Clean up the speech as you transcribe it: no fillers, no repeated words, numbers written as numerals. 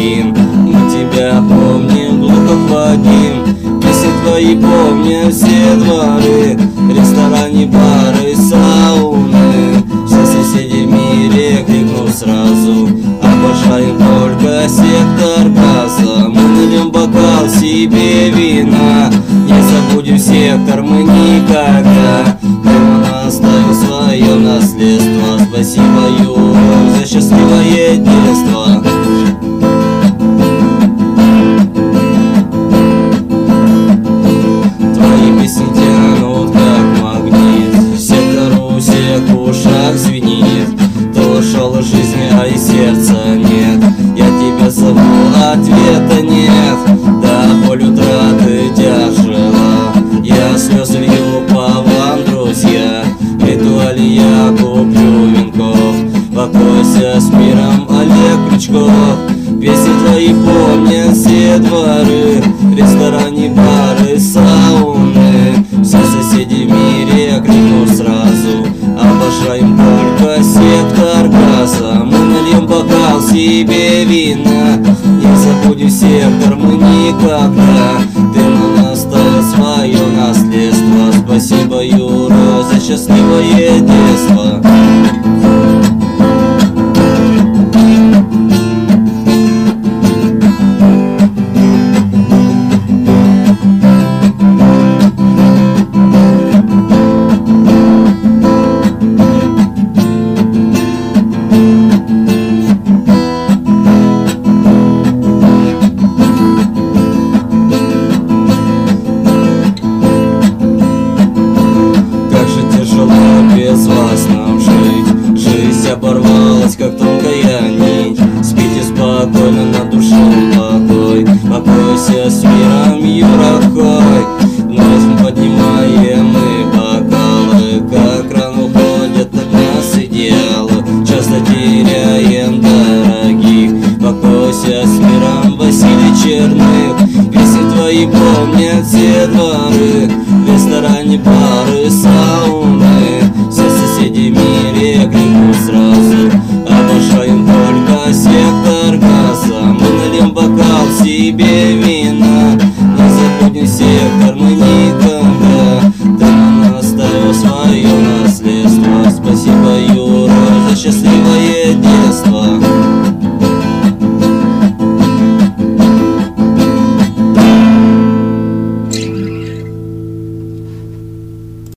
один. Мы тебя помним, глухо Вадим. Песни твои помнят все дворы, рестораны, бары, сауны. Все соседи в мире крикнут сразу: обожаем только сектор газа. Мы нальем бокал себе вина, не забудем сектор мы никогда. Он оставил свое наследство. Спасибо, Юра, за счастливое детство. Твои песни тянут как магнит, сектор у всех в ушах звенит. Ты ушел из жизни, а из сердца нет. Я тебя зову, ответа нет. Да, боль утраты тяжела, я слезы лью по вам, друзья. В ритуале я куплю венков. Покойся с миром, Олег Крючков. Песни твои помнят все дворы, рестораны, бары, сауны. Все соседи в мире крикнут сразу: обожаем только сектор газа. Мы нальем бокал себе вина, не забудем сектор мы никогда. Ты нам оставил свое наследство. Спасибо, Юра, за счастливое детство. Без вас нам жить, жизнь оборвалась, как тонкая нить. Спите спокойно, на душе покой. Покойся с миром, Юра Хой. Вновь мы поднимаем мы бокалы, как ран уходят от нас идеалы. Часто теряем дорогих. Покойся с миром, Василий Черных. Песни твои помнят все дворы, рестораны, бары, сауны. Все соседи в мире крикнут сразу: обожаем только сектор газа. Мы нальем бокал себе вина, не забудем сектор мы никогда. Ты нам оставил свое наследство. Спасибо, Юра, за счастливое детство.